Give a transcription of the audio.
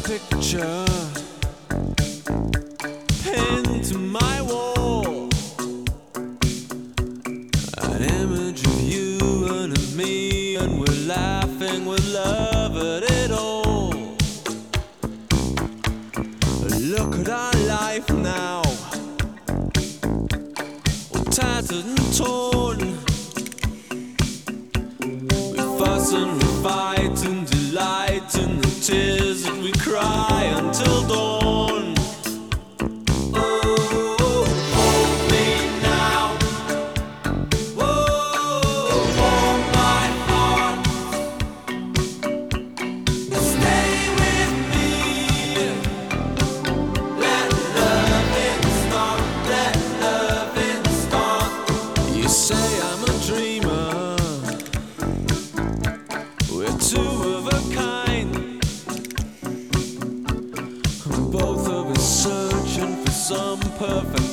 picture pinned to my wall, an image of you and of me, and we're laughing with love at it all. Look at our life now, all tattered and torn. We fuss and we fight and delight in the tears that we cry until dawn. Oh, hold me now. Oh, warm my heart. Stay with me. Let loving start. Let loving start. You say I'm a dreamer. We're two of a kind. Both of us searching for some perfect